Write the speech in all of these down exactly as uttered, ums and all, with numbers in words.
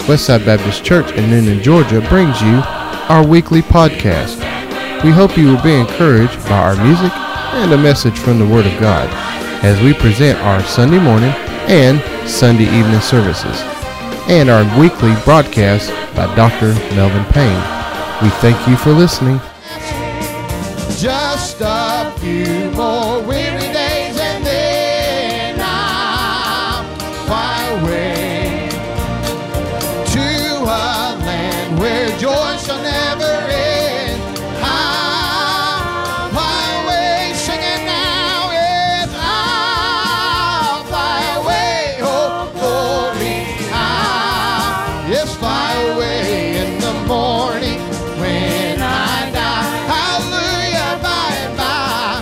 Westside Baptist Church in Noonan, Georgia brings you our weekly podcast. We hope you will be encouraged by our music and a message from the Word of God as we present our Sunday morning and Sunday evening services and our weekly broadcast by Doctor Melvin Payne. We thank you for listening. Just a few more weary days and then I'll fly away to a land where joy shall never end. I'll fly away singing now, yes, I'll fly away, oh glory, I'll yes, fly away in the morning when I die. Hallelujah, by and by.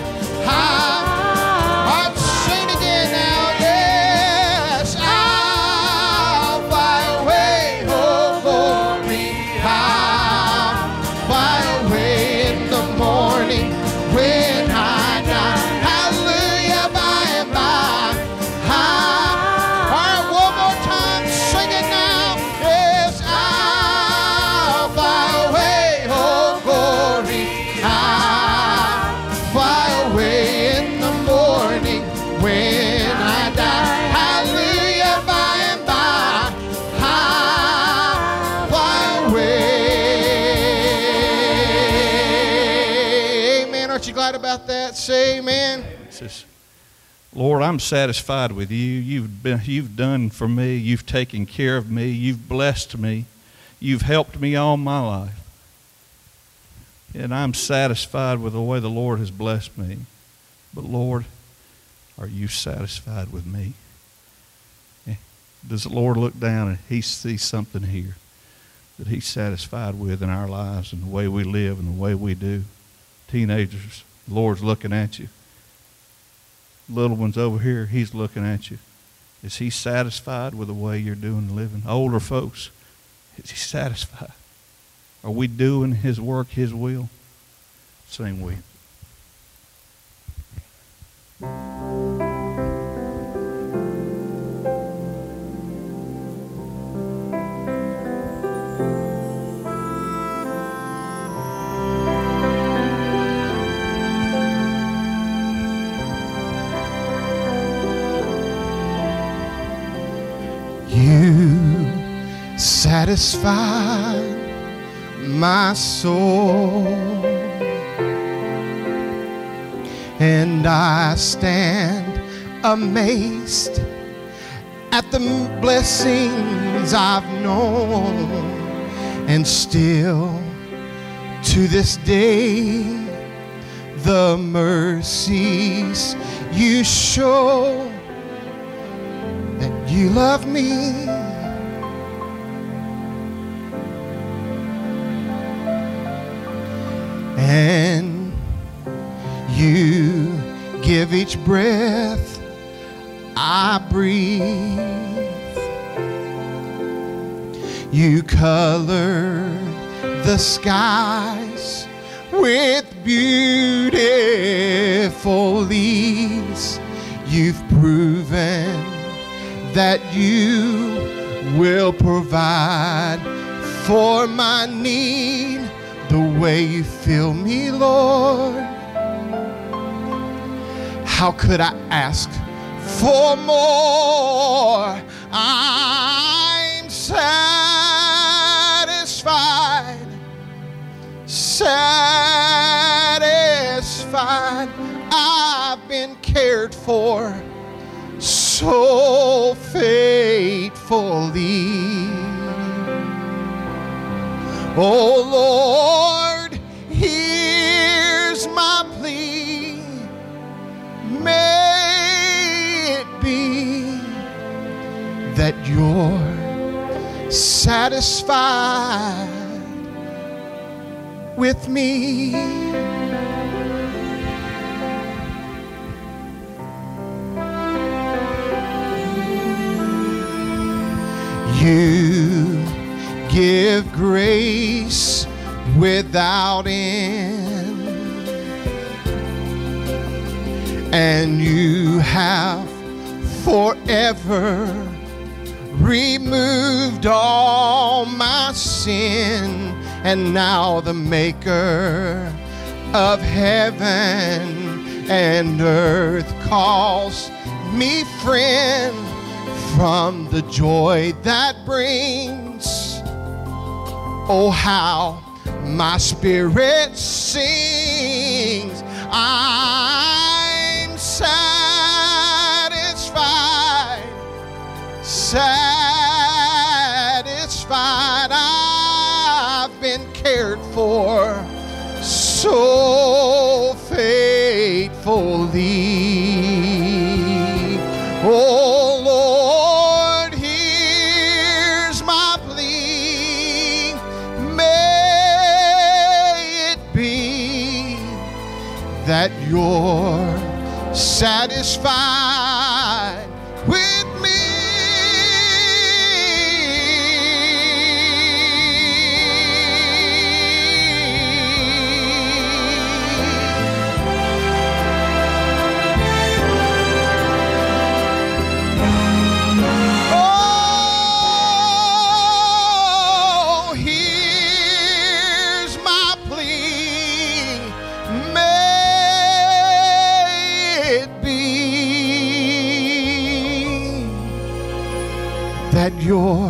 I'll sing again now, yes, I'll fly away, oh glory, I'll fly away in the morning when I die. Hallelujah, by and by. All right, one more time, sing it now, yes, I'll fly away, oh glory, I'll fly away in the morning when I die. Hallelujah, by and by, I'll fly away. Amen. Aren't you glad about that? Say amen. It says, Lord, I'm satisfied with you. You've been, you've done for me. You've taken care of me. You've blessed me. You've helped me all my life. And I'm satisfied with the way the Lord has blessed me. But Lord, are you satisfied with me? Eh, Does the Lord look down and he sees something here that he's satisfied with in our lives and the way we live and the way we do? Teenagers, the Lord's looking at you. Little ones over here, he's looking at you. Is he satisfied with the way you're doing and living? Older folks, is he satisfied? Are we doing his work, his will? Sing we. You satisfy my soul, and I stand amazed at the blessings I've known, and still to this day the mercies you show, that you love me. And you give each breath I breathe. You color the skies with beautiful leaves. You've proven that you will provide for my need. The way you fill me, Lord, how could I ask for more? I'm satisfied, satisfied. I've been cared for so faithfully. Oh Lord, here's my plea. May it be that you're satisfied with me. You give grace without end, and you have forever removed all my sin, and now the maker of heaven and earth calls me friend. From the joy that brings, oh how my spirit sings. I'm satisfied, satisfied. I've been cared for so faithfully. Oh Lord, here's my plea. May it be that you're satisfied with me. Oh, here's my plea. May it be that you're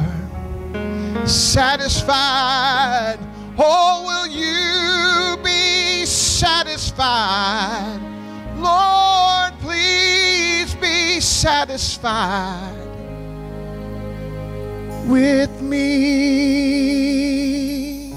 satisfied. Oh, will you be satisfied? Lord, please be satisfied with me.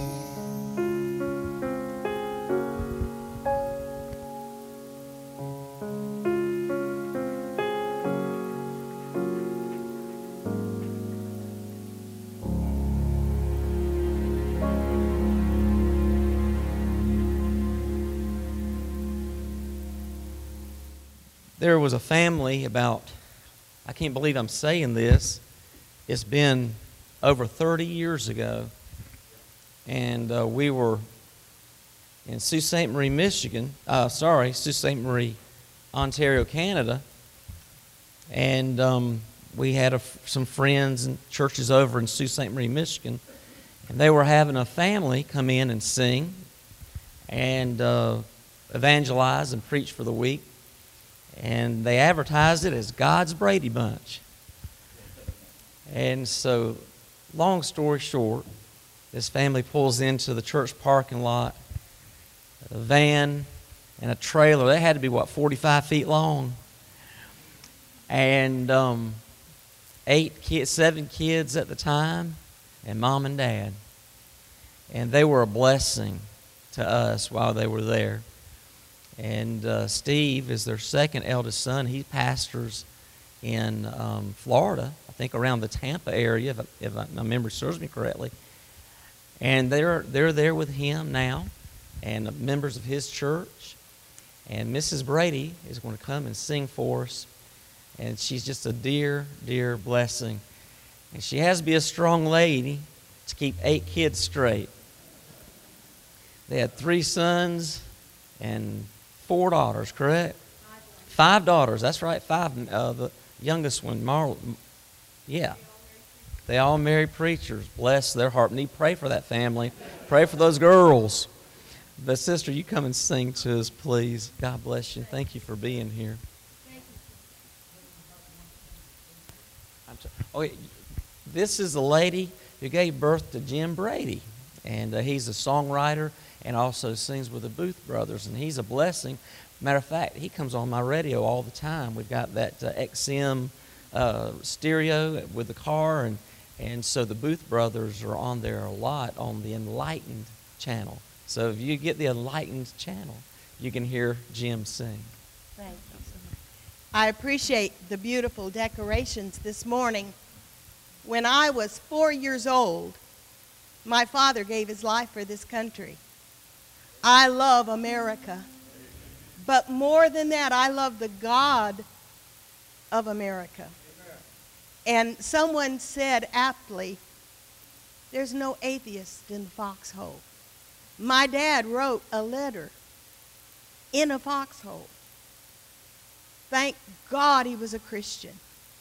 There was a family about, I can't believe I'm saying this, it's been over thirty years ago, and uh, we were in Sault Ste. Marie, Michigan, uh, sorry, Sault Ste. Marie, Ontario, Canada, and um, we had a, some friends and churches over in Sault Ste. Marie, Michigan, and they were having a family come in and sing and uh, evangelize and preach for the week. And they advertised it as God's Brady Bunch. And so, long story short, this family pulls into the church parking lot, a van and a trailer. They had to be, what, forty-five feet long. And um, eight kids, seven kids at the time, and mom and dad. And they were a blessing to us while they were there. And uh, Steve is their second eldest son. He pastors in um, Florida, I think around the Tampa area, if, I, if I, my memory serves me correctly. And they're they're there with him now, and members of his church. And Missus Brady is going to come and sing for us. And she's just a dear, dear blessing. And she has to be a strong lady to keep eight kids straight. They had three sons and four daughters, correct? Five daughters, that's right, five. Uh, the youngest one, Marla, yeah. They all married preachers. Bless their heart. Need pray for that family. Pray for those girls. But sister, you come and sing to us, please. God bless you. Thank you for being here. I'm sorry. Okay, this is the lady who gave birth to Jim Brady, and uh, he's a songwriter and also sings with the Booth Brothers, and he's a blessing. Matter of fact, he comes on my radio all the time. We've got that uh, X M uh, stereo with the car, and, and so the Booth Brothers are on there a lot on the Enlightened channel. So if you get the Enlightened channel, you can hear Jim sing. Thank you so much. I appreciate the beautiful decorations this morning. When I was four years old, my father gave his life for this country. I love America. But more than that, I love the God of America. And someone said aptly, there's no atheist in the foxhole. My dad wrote a letter in a foxhole. Thank God he was a Christian.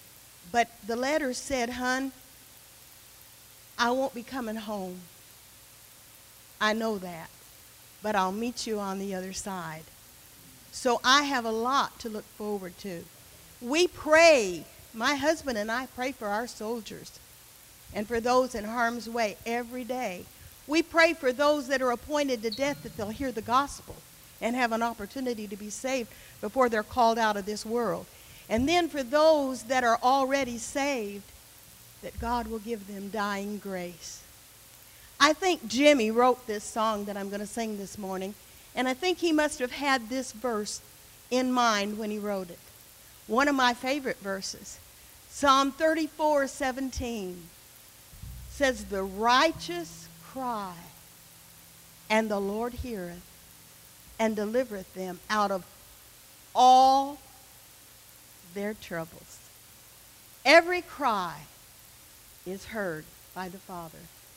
But the letter said, "Hun, I won't be coming home. I know that. But I'll meet you on the other side." So I have a lot to look forward to. We pray, my husband and I pray for our soldiers and for those in harm's way every day. We pray for those that are appointed to death that they'll hear the gospel and have an opportunity to be saved before they're called out of this world. And then for those that are already saved, that God will give them dying grace. I think Jimmy wrote this song that I'm going to sing this morning, and I think he must have had this verse in mind when he wrote it. One of my favorite verses, Psalm thirty-four seventeen, says, "The righteous cry, and the Lord heareth, and delivereth them out of all their troubles." Every cry is heard by the Father.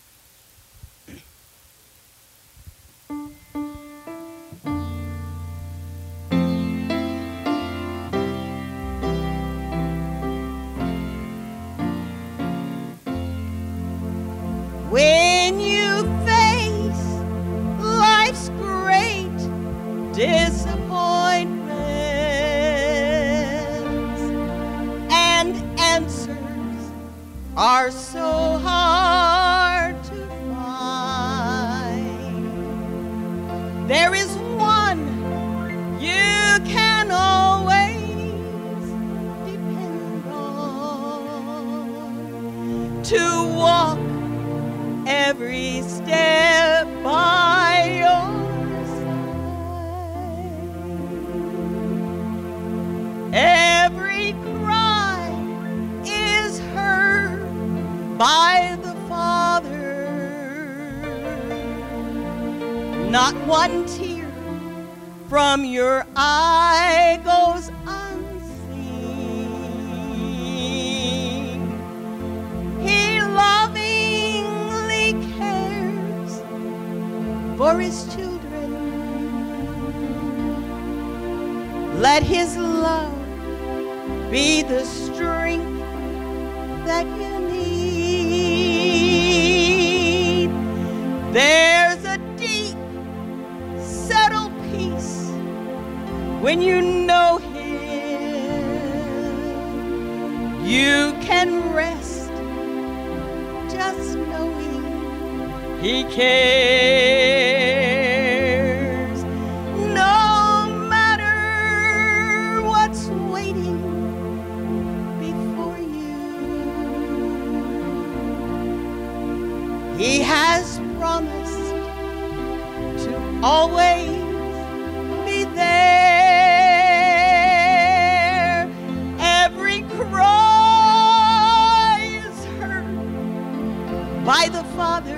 When you face life's great disappointments and answers are so hard to find, there is one you can always depend on to walk every step by your side. Every cry is heard by the Father. Not one tear from your eye goes unseen. He lovingly cares for his children. Let his love be the strength that you need. There's a deep, settled peace when you know him. You can rest just knowing he cares. No matter what's waiting before you, he has promised to always be there. Every cry is heard by the Father.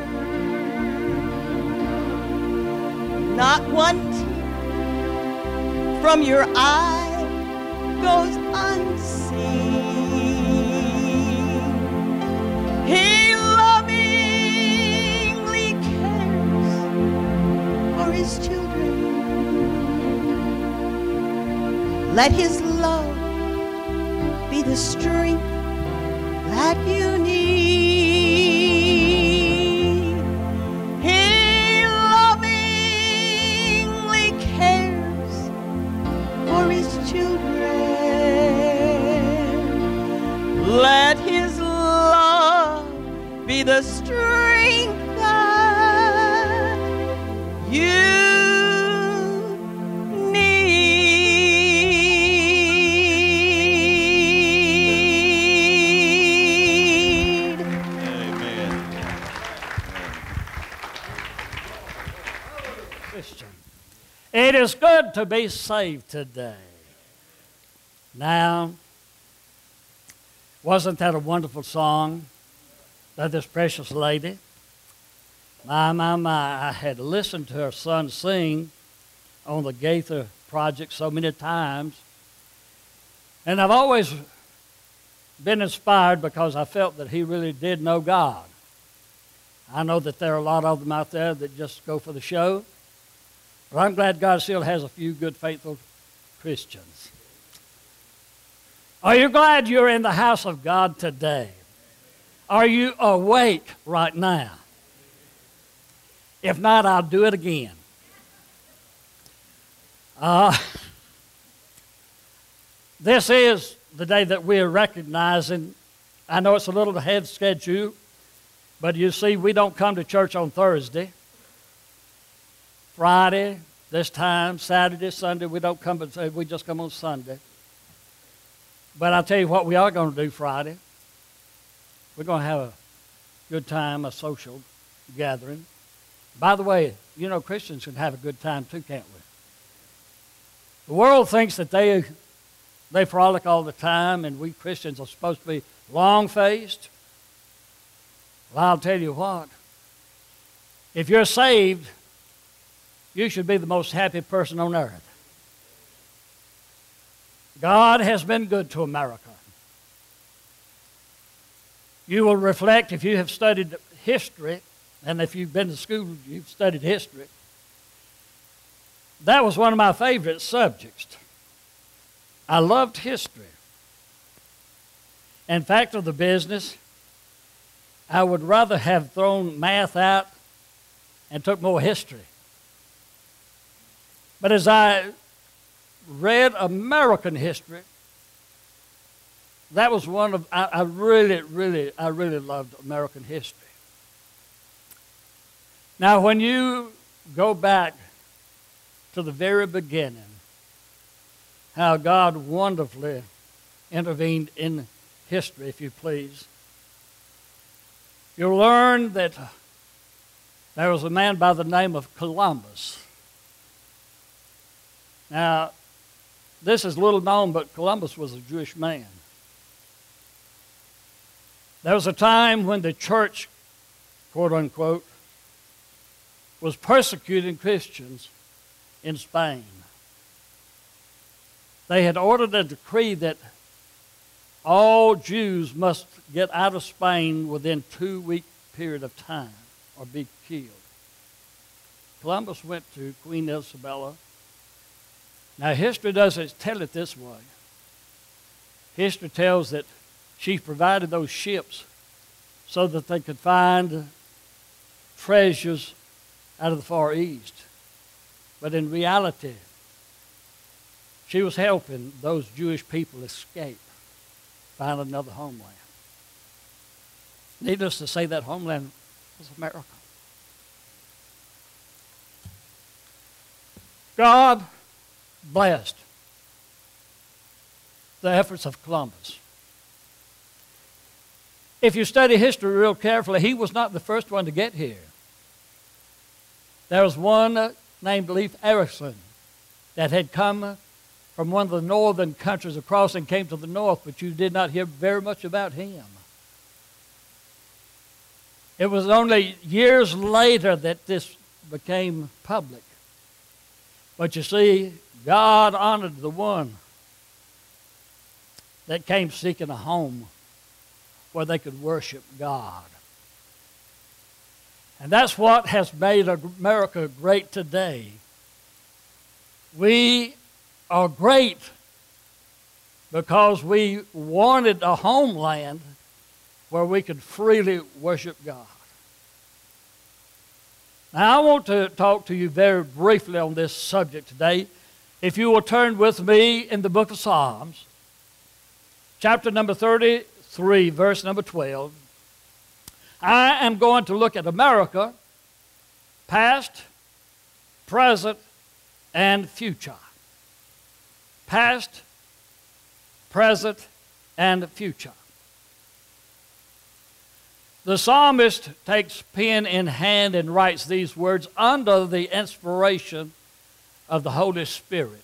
Not one tear from your eye goes unseen. He lovingly cares for his children. Let his love be the strength that you need. He lovingly cares for his children. Let his love be the strength that you It is good to be saved today. Now, wasn't that a wonderful song by this precious lady? My, my, my, I had listened to her son sing on the Gaither project so many times, and I've always been inspired because I felt that he really did know God. I know that there are a lot of them out there that just go for the show, but I'm glad God still has a few good, faithful Christians. Are you glad you're in the house of God today? Are you awake right now? If not, I'll do it again. Uh, this is the day that we're recognizing. I know it's a little ahead schedule, but you see, we don't come to church on Thursday. Friday, this time, Saturday, Sunday, we don't come, we just come on Sunday. But I'll tell you what we are going to do Friday. We're going to have a good time, a social gathering. By the way, you know Christians can have a good time too, can't we? The world thinks that they, they frolic all the time and we Christians are supposed to be long-faced. Well, I'll tell you what. If you're saved, you should be the most happy person on earth. God has been good to America. You will reflect, if you have studied history, and if you've been to school, you've studied history. That was one of my favorite subjects. I loved history. In fact, of the business, I would rather have thrown math out and took more history. But as I read American history, that was one of, I, I really, really, I really loved American history. Now, when you go back to the very beginning, how God wonderfully intervened in history, if you please, you'll learn that there was a man by the name of Columbus. Now, this is little known, but Columbus was a Jewish man. There was a time when the church, quote unquote, was persecuting Christians in Spain. They had ordered a decree that all Jews must get out of Spain within a two-week period of time or be killed. Columbus went to Queen Isabella. Now, history doesn't tell it this way. History tells that she provided those ships so that they could find treasures out of the Far East. But in reality, she was helping those Jewish people escape, find another homeland. Needless to say, that homeland was America. God blessed the efforts of Columbus. If you study history real carefully, he was not the first one to get here. There was one named Leif Erikson that had come from one of the northern countries across and came to the north, but you did not hear very much about him. It was only years later that this became public. But you see, God honored the one that came seeking a home where they could worship God. And that's what has made America great today. We are great because we wanted a homeland where we could freely worship God. Now, I want to talk to you very briefly on this subject today. If you will turn with me in the book of Psalms, chapter number thirty-three, verse number twelve. I am going to look at America, past, present, and future. Past, present, and future. The psalmist takes pen in hand and writes these words under the inspiration of the Holy Spirit.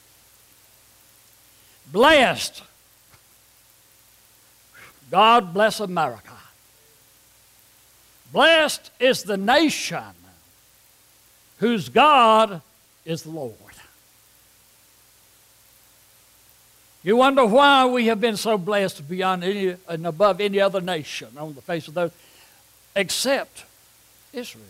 Blessed, God bless America. Blessed is the nation whose God is the Lord. You wonder why we have been so blessed beyond any and above any other nation on the face of the earth, except Israel.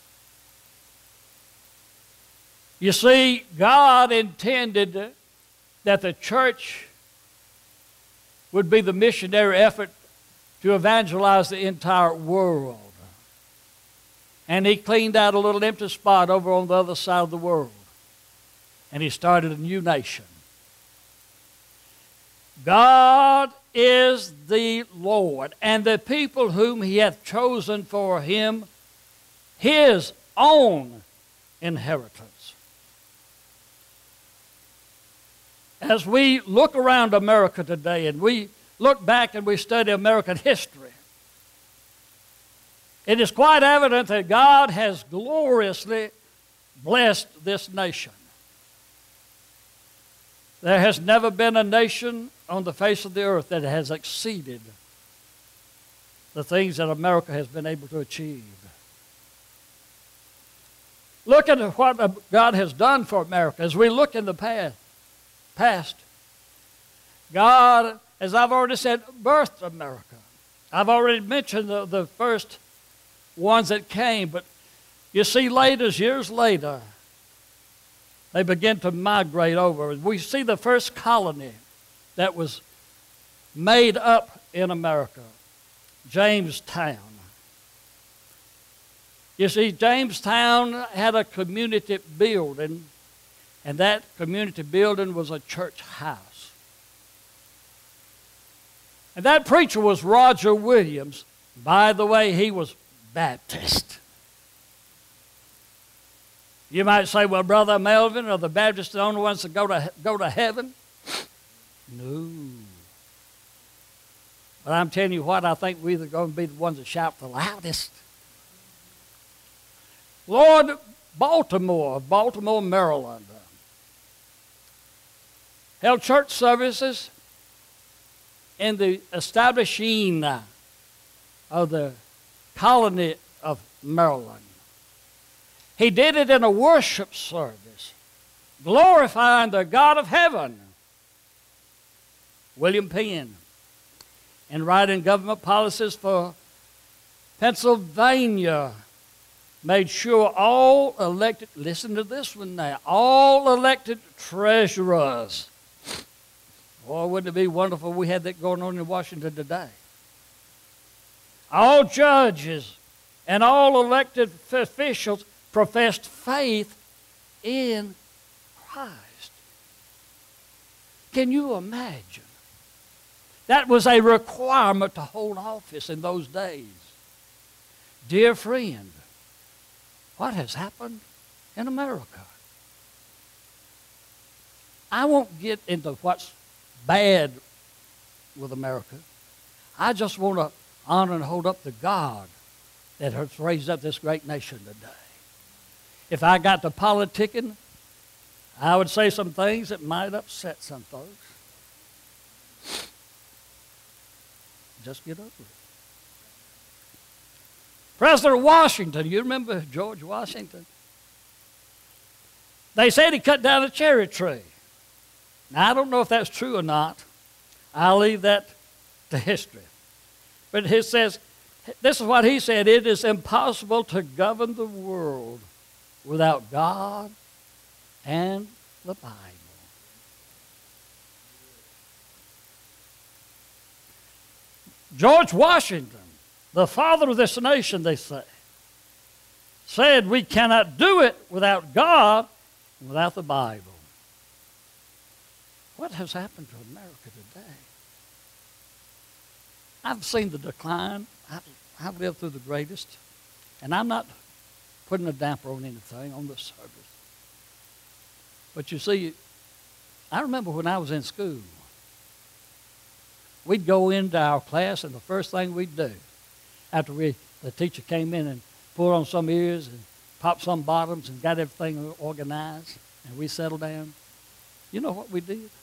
You see, God intended that the church would be the missionary effort to evangelize the entire world. And he cleaned out a little empty spot over on the other side of the world. And he started a new nation. God is the Lord, and the people whom he hath chosen for him, his own inheritance. As we look around America today and we look back and we study American history, it is quite evident that God has gloriously blessed this nation. There has never been a nation on the face of the earth that has exceeded the things that America has been able to achieve. Look at what God has done for America. As we look in the past, past, God, as I've already said, birthed America. I've already mentioned the, the first ones that came, but you see later, years later, they begin to migrate over. We see the first colony that was made up in America, Jamestown. You see, Jamestown had a community building, and that community building was a church house. And that preacher was Roger Williams. By the way, he was Baptist. You might say, well, Brother Melvin, are the Baptists the only ones that go to, go to heaven? No. But I'm telling you what, I think we're either going to be the ones that shout the loudest. Lord, Baltimore, Baltimore, Maryland, held church services in the establishing of the colony of Maryland. He did it in a worship service, glorifying the God of heaven. William Penn, in writing government policies for Pennsylvania, made sure all elected, listen to this one now, all elected treasurers. Boy, wouldn't it be wonderful if we had that going on in Washington today? All judges and all elected officials professed faith in Christ. Can you imagine? That was a requirement to hold office in those days. Dear friend, what has happened in America? I won't get into what's bad with America. I just want to honor and hold up the God that has raised up this great nation today. If I got to politicking, I would say some things that might upset some folks. Just get over it. President Washington, you remember George Washington? They said he cut down a cherry tree. Now, I don't know if that's true or not. I'll leave that to history. But he says, this is what he said, it is impossible to govern the world without God and the Bible. George Washington, the father of this nation, they say, said we cannot do it without God and without the Bible. What has happened to America today? I've seen the decline. I've, I've lived through the greatest. And I'm not putting a damper on anything on this service. But you see, I remember when I was in school, we'd go into our class, and the first thing we'd do, after we, the teacher came in and pulled on some ears and popped some bottoms and got everything organized, and we settled down, you know what we did?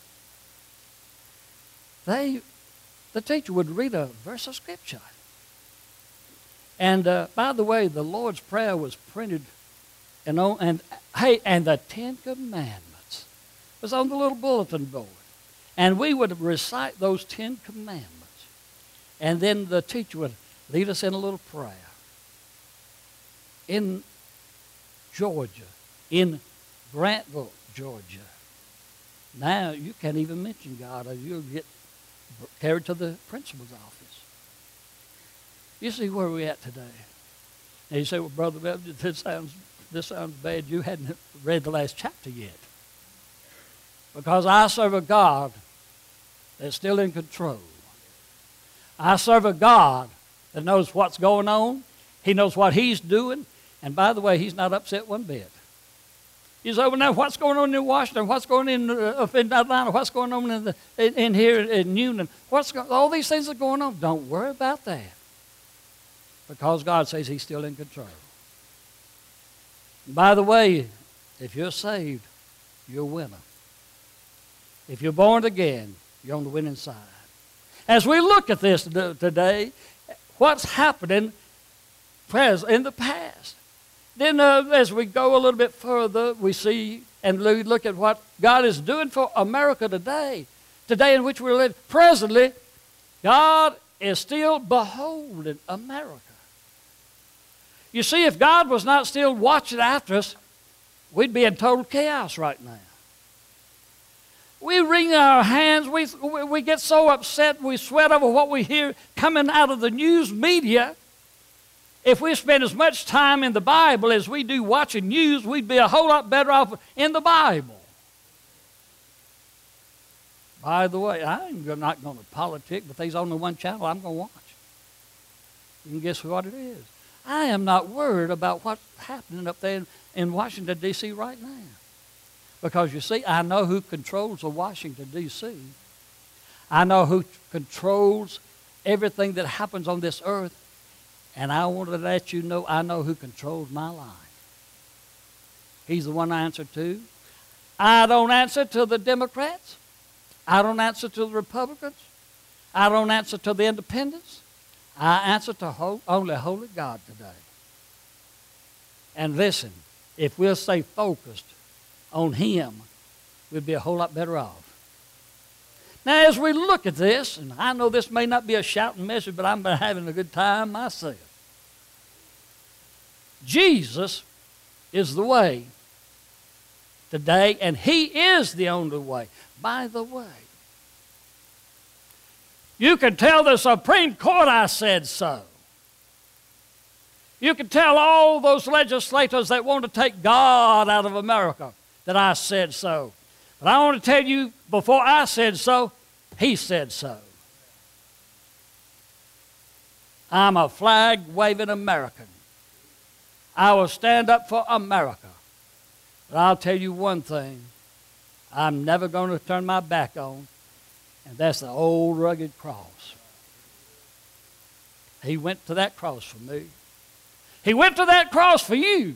They, the teacher would read a verse of Scripture. And uh, by the way, the Lord's Prayer was printed, and, on, and hey, and the Ten Commandments was on the little bulletin board. And we would recite those Ten Commandments. And then the teacher would lead us in a little prayer. In Georgia, in Grantville, Georgia. Now, you can't even mention God or you'll get carried to the principal's office. You see where we're at today. And you say, well, Brother Webb, this sounds, this sounds bad. You hadn't read the last chapter yet. Because I serve a God that's still in control. I serve a God that knows what's going on. He knows what He's doing. And by the way, He's not upset one bit. You say, well, now what's going on in Washington? What's going on in, uh, in Atlanta? What's going on in, the, in, in here in Union? What's go- all these things are going on. Don't worry about that. Because God says He's still in control. And by the way, if you're saved, you're a winner. If you're born again, you're on the winning side. As we look at this today, what's happening in the past. Then uh, as we go a little bit further, we see and we look at what God is doing for America today. Today in which we live. Presently, God is still beholding America. You see, if God was not still watching after us, we'd be in total chaos right now. We wring our hands. We, we get so upset. We sweat over what we hear coming out of the news media. If we spend as much time in the Bible as we do watching news, we'd be a whole lot better off in the Bible. By the way, I'm not going to politic, but there's only one channel I'm going to watch. You can guess what it is. I am not worried about what's happening up there in, in Washington, D C right now. Because, you see, I know who controls the Washington, D C I know who controls everything that happens on this earth. And I want to let you know I know who controls my life. He's the one I answer to. I don't answer to the Democrats. I don't answer to the Republicans. I don't answer to the independents. I answer to ho- only holy God today. And listen, if we'll stay focused on Him, we'll be a whole lot better off. Now, as we look at this, and I know this may not be a shouting message, but I'm having a good time myself. Jesus is the way today, and He is the only way. By the way, you can tell the Supreme Court I said so. You can tell all those legislators that want to take God out of America that I said so. But I want to tell you, before I said so, He said so. I'm a flag-waving American. I will stand up for America. But I'll tell you one thing I'm never going to turn my back on, and that's the old rugged cross. He went to that cross for me. He went to that cross for you.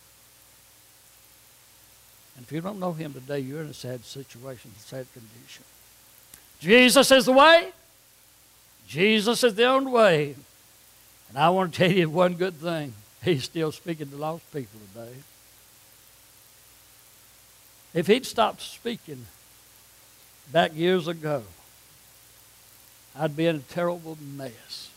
And if you don't know Him today, you're in a sad situation, a sad condition. Jesus is the way. Jesus is the only way. And I want to tell you one good thing. He's still speaking to lost people today. If He'd stopped speaking back years ago, I'd be in a terrible mess.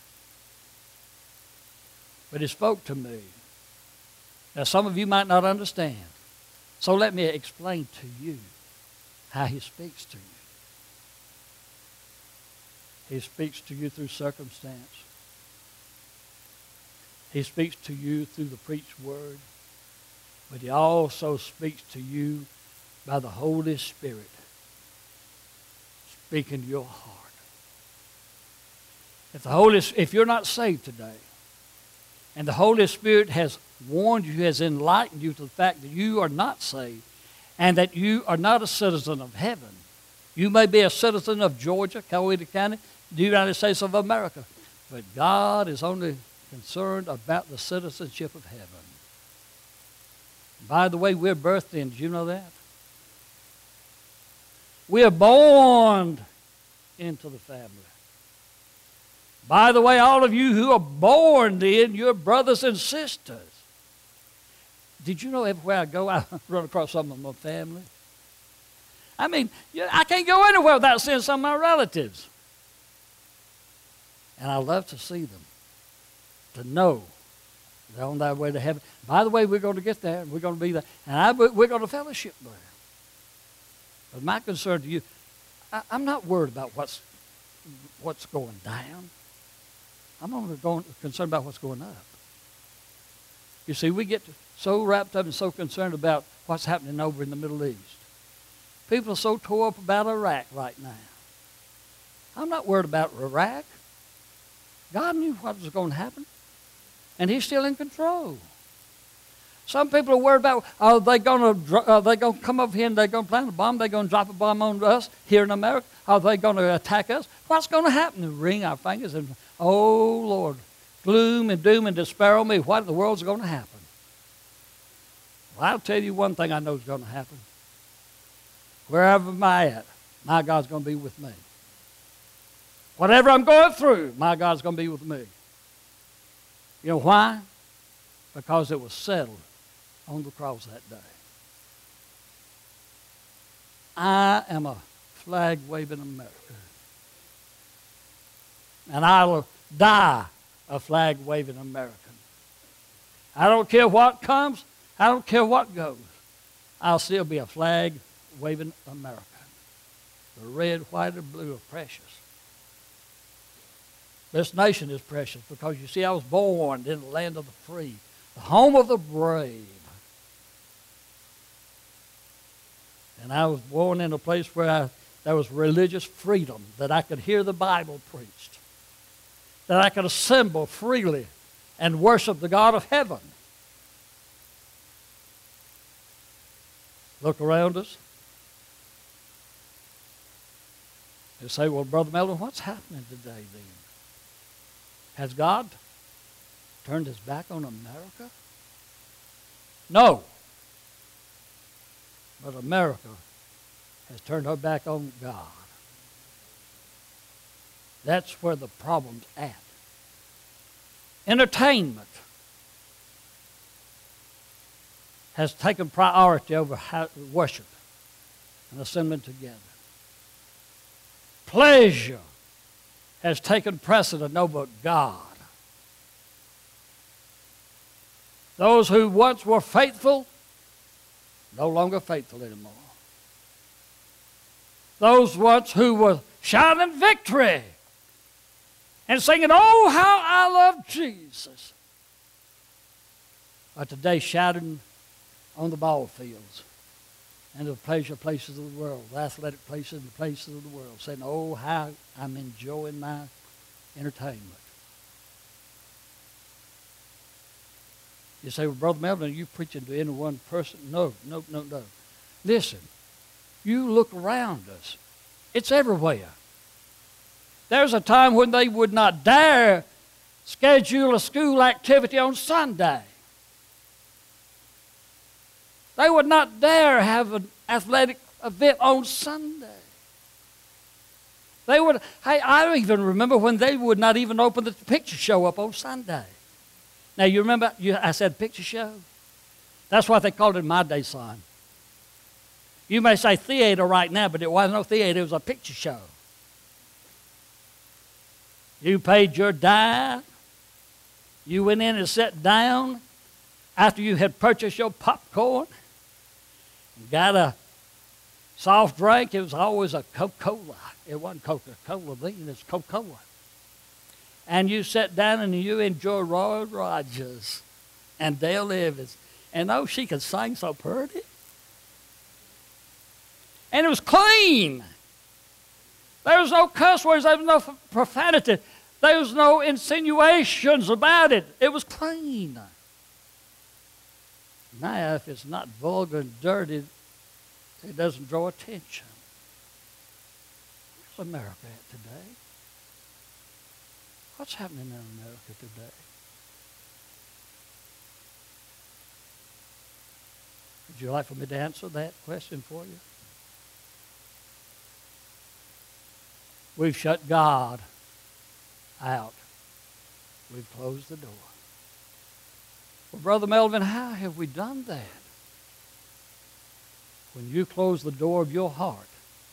But He spoke to me. Now, some of you might not understand. So let me explain to you how He speaks to you. He speaks to you through circumstance. He speaks to you through the preached word. But He also speaks to you by the Holy Spirit speaking to your heart. If the Holy, if you're not saved today, and the Holy Spirit has warned you, has enlightened you to the fact that you are not saved, and that you are not a citizen of heaven. You may be a citizen of Georgia, Coweta County, the United States of America, but God is only concerned about the citizenship of heaven. By the way, we're birthed in. Did you know that? We are born into the family. By the way, all of you who are born in, you're brothers and sisters. Did you know everywhere I go, I run across some of my family? I mean, I can't go anywhere without seeing some of my relatives. And I love to see them, to know they're on their way to heaven. By the way, we're going to get there, and we're going to be there, and I, we're going to fellowship there. But my concern to you, I, I'm not worried about what's what's going down. I'm only going, concerned about what's going up. You see, we get so wrapped up and so concerned about what's happening over in the Middle East. People are so tore up about Iraq right now. I'm not worried about Iraq. God knew what was going to happen, and He's still in control. Some people are worried about, are they going to are they going to come over here and they're going to plant a bomb? They're going to drop a bomb on us here in America? Are they going to attack us? What's going to happen? And wring our fingers and, oh, Lord, gloom and doom and despair on me. What in the world's going to happen? Well, I'll tell you one thing I know is going to happen. Wherever I'm at, my God's going to be with me. Whatever I'm going through, my God's going to be with me. You know why? Because it was settled on the cross that day. I am a flag-waving American. And I will die a flag-waving American. I don't care what comes. I don't care what goes. I'll still be a flag-waving American. The red, white, and blue are precious. This nation is precious because, you see, I was born in the land of the free, the home of the brave. And I was born in a place where I, there was religious freedom, that I could hear the Bible preached, that I could assemble freely and worship the God of heaven. Look around us. They say, well, Brother Melvin, what's happening today then? Has God turned His back on America? No. But America has turned her back on God. That's where the problem's at. Entertainment has taken priority over worship and assembling together. Pleasure has taken precedent over God. Those who once were faithful, no longer faithful anymore. Those once who were shouting victory and singing, oh, how I love Jesus, are today shouting on the ball fields and the pleasure places of the world, the athletic places and the places of the world, saying, oh, how I'm enjoying my entertainment. You say, well, Brother Melvin, are you preaching to any one person? No, no, no, no. Listen, you look around us. It's everywhere. There's a time when they would not dare schedule a school activity on Sunday. They would not dare have an athletic event on Sunday. They would, hey, I don't even remember when they would not even open the picture show up on Sunday. Now, you remember you, I said picture show? That's what they called it in my day, son. You may say theater right now, but it wasn't no theater. It was a picture show. You paid your dime. You went in and sat down after you had purchased your popcorn. Got a soft drink. It was always a Coca-Cola. It wasn't Coca-Cola then. It was Coca-Cola. And you sat down and you enjoyed Roy Rogers and Dale Evans. And oh, she could sing so pretty. And it was clean. There was no cuss words. There was no profanity. There was no insinuations about it. It was clean. Now, if it's not vulgar and dirty, it doesn't draw attention. Where's America at today? What's happening in America today? Would you like for me to answer that question for you? We've shut God out. We've closed the door. Well, Brother Melvin, how have we done that? When you close the door of your heart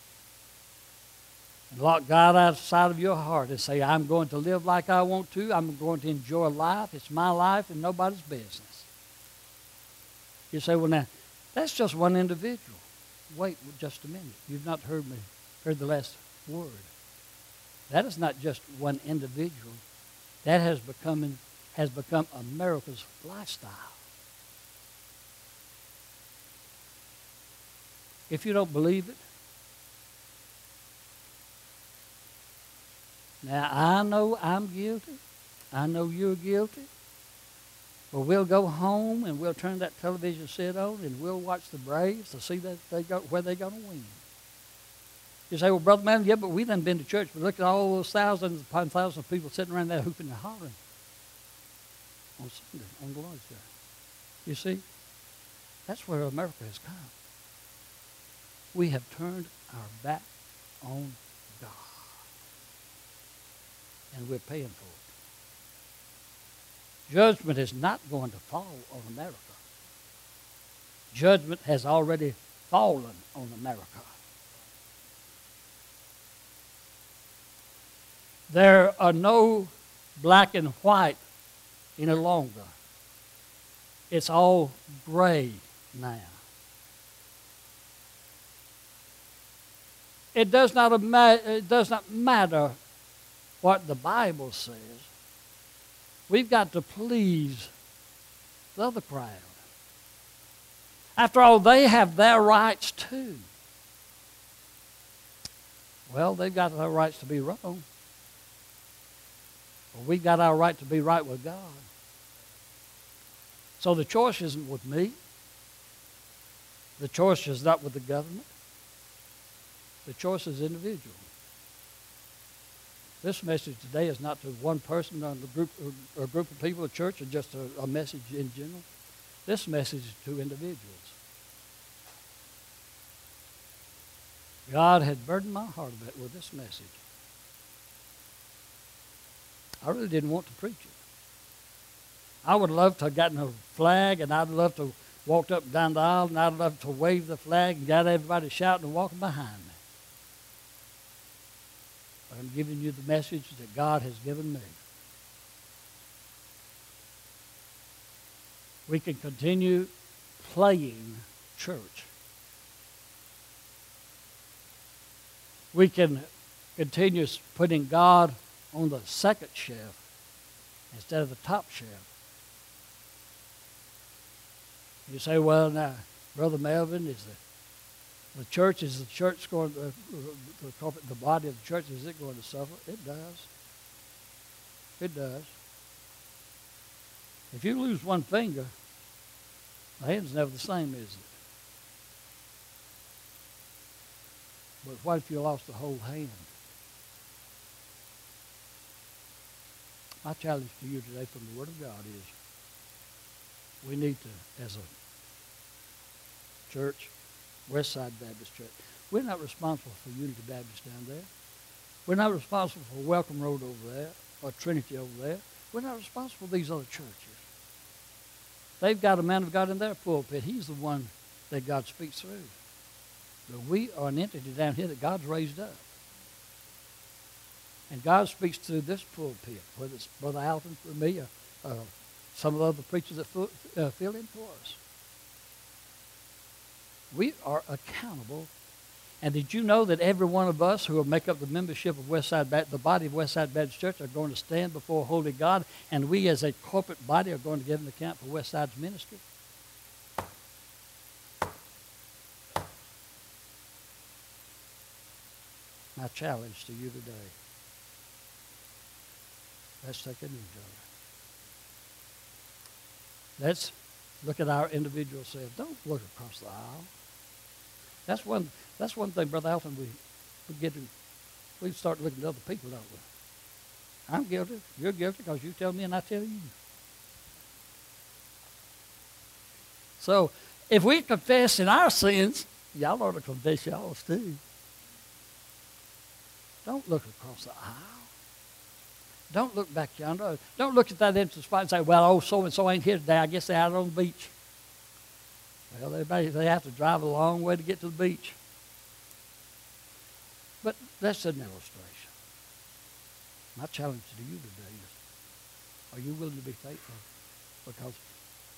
and lock God outside of your heart and say, I'm going to live like I want to, I'm going to enjoy life, it's my life and nobody's business. You say, well, now, that's just one individual. Wait just a minute. You've not heard me, heard the last word. That is not just one individual. That has become, has become America's lifestyle. If you don't believe it, now I know I'm guilty. I know you're guilty. But we'll go home and we'll turn that television set on and we'll watch the Braves to see that they go, where they're going to win. You say, well, Brother Man, yeah, but we done been to church. But look at all those thousands upon thousands of people sitting around there hooping and hollering on Sunday, on the Lord's Day. You see, that's where America has come. We have turned our back on God. And we're paying for it. Judgment is not going to fall on America. Judgment has already fallen on America. There are no black and white any longer. It's all gray now. It does not, ima- it does not matter what the Bible says. We've got to please the other crowd. After all, they have their rights too. Well, they've got their rights to be wrong. Well, we've got our right to be right with God. So the choice isn't with me. The choice is not with the government. The choice is individual. This message today is not to one person or a group, or a group of people, a church, or just a, a message in general. This message is to individuals. God had burdened my heart a bit with this message. I really didn't want to preach it. I would love to have gotten a flag, and I'd love to have walked up and down the aisle, and I'd love to wave the flag and got everybody shouting and walking behind me. But I'm giving you the message that God has given me. We can continue playing church. We can continue putting God on the second shelf instead of the top shelf. You say, well, now, Brother Melvin, is the, the church, is the church going to, the, corporate, the body of the church, is it going to suffer? It does. It does. If you lose one finger, the hand's never the same, is it? But what if you lost the whole hand? My challenge to you today from the Word of God is we need to, as a church, Westside Baptist Church, we're not responsible for Unity Baptist down there. We're not responsible for Welcome Road over there or Trinity over there. We're not responsible for these other churches. They've got a man of God in their pulpit. He's the one that God speaks through. But we are an entity down here that God's raised up. And God speaks through this pulpit, whether it's Brother Alvin for me or uh, some of the other preachers that fill, uh, fill in for us. We are accountable. And did you know that every one of us who will make up the membership of Westside Baptist, the body of Westside Baptist Church, are going to stand before holy God, and we as a corporate body are going to give an account for Westside's ministry? My challenge to you today. Let's take a new job. Let's look at our individual selves. Don't look across the aisle. That's one. That's one thing, Brother Alvin. We we get to. We start looking at other people, don't we? I'm guilty. You're guilty because you tell me and I tell you. So, if we confess in our sins, y'all ought to confess y'all's too. Don't look across the aisle. Don't look back yonder. Don't look at that empty spot and say, well, oh, so-and-so ain't here today. I guess they're out on the beach. Well, they, they have to drive a long way to get to the beach. But that's an illustration. My challenge to you today is, are you willing to be faithful? Because,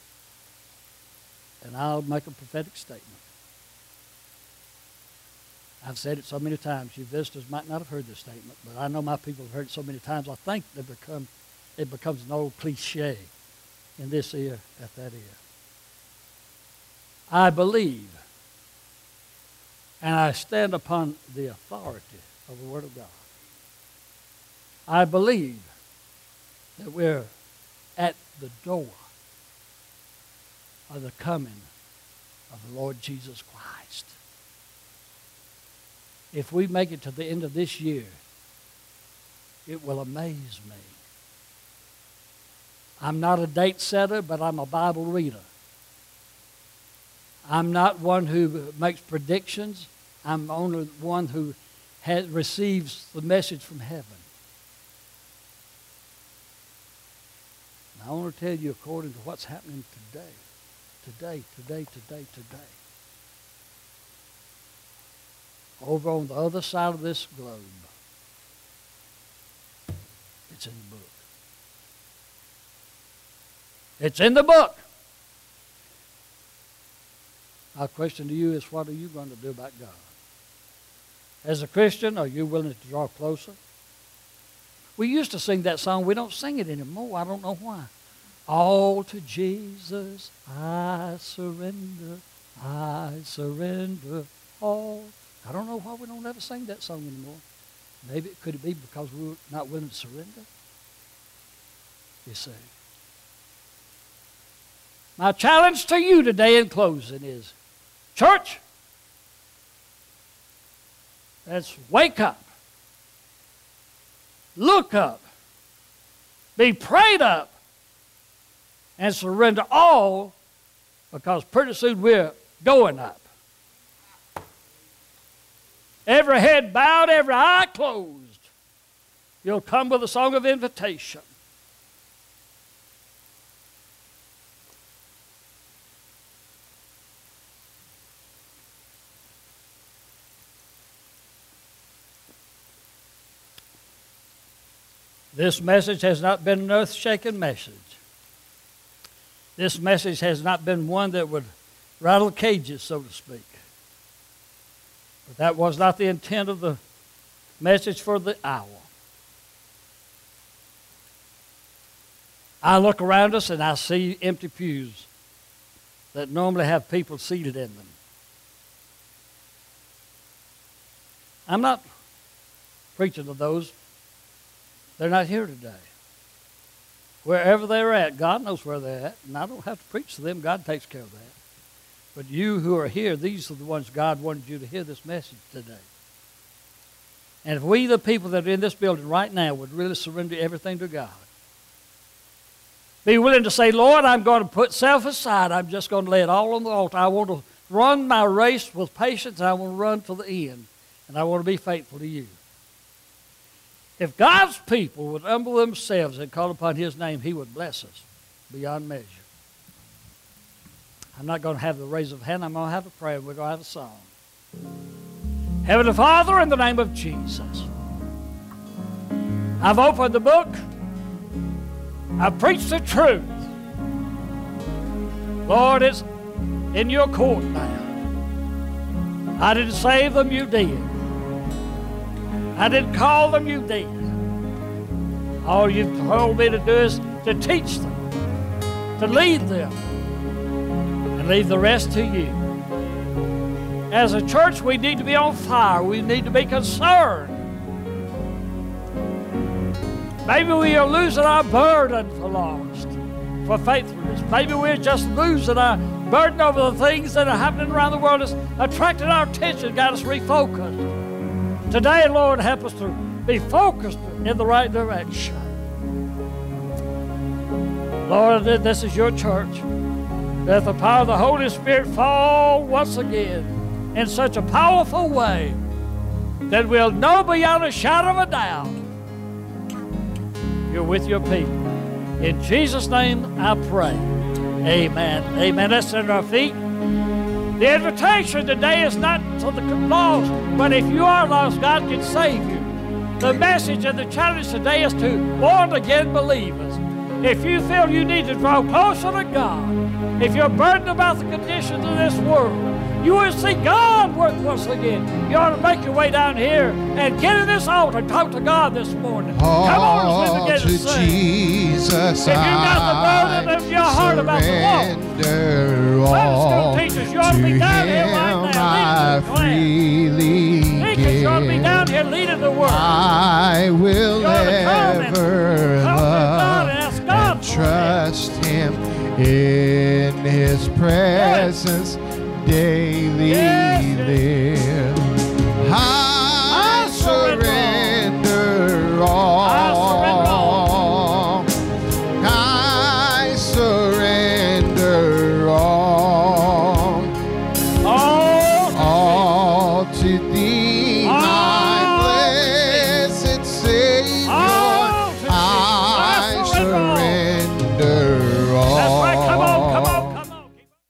and I'll make a prophetic statement. I've said it so many times. You visitors might not have heard this statement, but I know my people have heard it so many times. I think they become, it becomes an old cliche in this ear, at that ear. I believe, and I stand upon the authority of the Word of God. I believe that we're at the door of the coming of the Lord Jesus Christ. If we make it to the end of this year, it will amaze me. I'm not a date setter, but I'm a Bible reader. I'm not one who makes predictions. I'm only one who has, receives the message from heaven. And I want to tell you according to what's happening today. Today, today, today, today. Over on the other side of this globe, it's in the book. It's in the book. My question to you is, what are you going to do about God? As a Christian, are you willing to draw closer? We used to sing that song. We don't sing it anymore. I don't know why. All to Jesus I surrender, I surrender all. I don't know why we don't ever sing that song anymore. Maybe it could be because we're not willing to surrender. You see. My challenge to you today in closing is, church, let's wake up. Look up. Be prayed up. And surrender all, because pretty soon we're going up. Every head bowed, every eye closed. You'll come with a song of invitation. This message has not been an earth-shaking message. This message has not been one that would rattle cages, so to speak. But that was not the intent of the message for the hour. I look around us and I see empty pews that normally have people seated in them. I'm not preaching to those. They're not here today. Wherever they're at, God knows where they're at, and I don't have to preach to them. God takes care of that. But you who are here, these are the ones God wanted you to hear this message today. And if we, the people that are in this building right now, would really surrender everything to God, be willing to say, Lord, I'm going to put self aside. I'm just going to lay it all on the altar. I want to run my race with patience, and I want to run to the end, and I want to be faithful to you. If God's people would humble themselves and call upon His name, He would bless us beyond measure. I'm not going to have the raise of hand. I'm going to have a prayer, and we're going to have a song. Heavenly Father, in the name of Jesus, I've opened the book. I've preached the truth. Lord, it's in your court now. I didn't save them, you did. I didn't call them, you did. All you've told me to do is to teach them, to lead them, and leave the rest to you. As a church, we need to be on fire. We need to be concerned. Maybe we are losing our burden for lost, for faithfulness. Maybe we're just losing our burden over the things that are happening around the world that's attracted our attention, got us refocused. Today, Lord, help us to be focused in the right direction. Lord, this is your church. Let the power of the Holy Spirit fall once again in such a powerful way that we'll know beyond a shadow of a doubt you're with your people. In Jesus' name I pray. Amen. Amen. Let's stand on our feet. The invitation today is not to the lost, but if you are lost, God can save you. The message and the challenge today is to born-again believers. If you feel you need to draw closer to God, if you're burdened about the conditions of this world, you will see God work once again. You ought to make your way down here and get in this altar and talk to God this morning. Come on as we begin to to sing. Jesus, If you've got the burden I of your heart about the walk, surrender Sunday all school teachers, you ought to be to down here Him right now I leading the class. freely Deacons, you ought to be give. down here leading the word. I will You ought to come and ever come to God love and ask God and for trust Him in His presence daily. Yeah.